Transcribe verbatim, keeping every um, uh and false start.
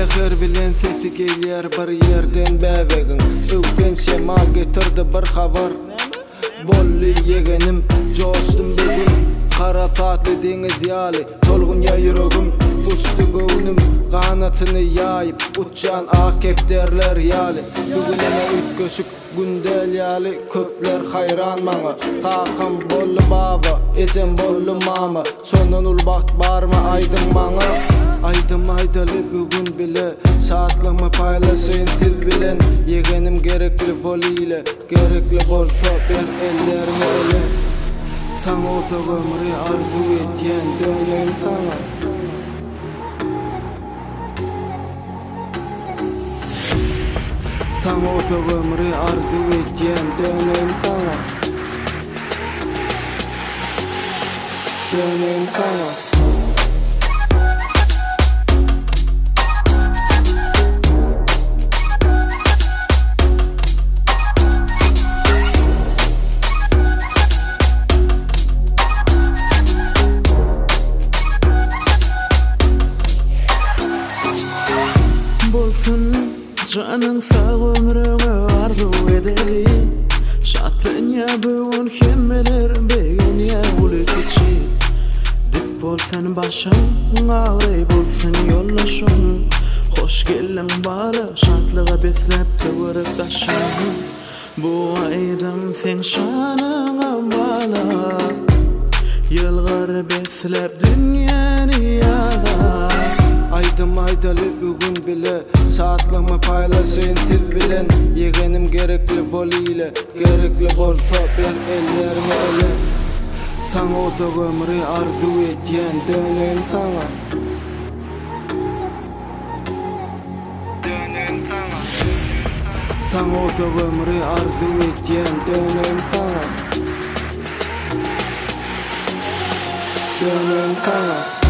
Lehir bilen sesi gelýär bir ýerden bäwegin. Öwken şemal getirdi bir habar. Bolly yegenim, joşdum bugün. Kara saatli deniz ýaly, tolgun ýa ýüregim. Uçdy göwnüm, ganatyny ýaýyp, uçan ak kepderler ýaly. Bugün ene ütköşük gündel ýaly, köpler hayran maňa. Kakam bolly baba, esen bolly mama. Şondan ul bakt barmy aýdym maňa. Aydym aydaly bugün bile, saatlama paylaşyn siz bilen. Yegenim gerekli bolýle, gerekli bolsa ber ellerime ele. Saňa oto gömüri arzu etýän dönem saňa. Saňa oto gömüri arzu etýän dönem saňa. Dönem saňa. Bolsun canın sağ ömrüne arzu edeli. Şatın ya bugün hemmeler begin ya ulut içi. Dip bolsun başın ağrı bolsun yollaşın. Hoş gelin bana şantlığa beslep kıvırıp taşın. Bu aydım sen şanına bana. Yılgar beslep dünyanı yada. Aydym aydaly bugün bile, saatlama paylaşyn siz bilen. Yegenim gerekli bolýle, gerekli bolsa ber ellerime ele. Saňa oto gömüri arzu etýän dönem saňa. Dönem saňa. Saňa oto gömüri arzu etýän dönem saňa. Dönem saňa.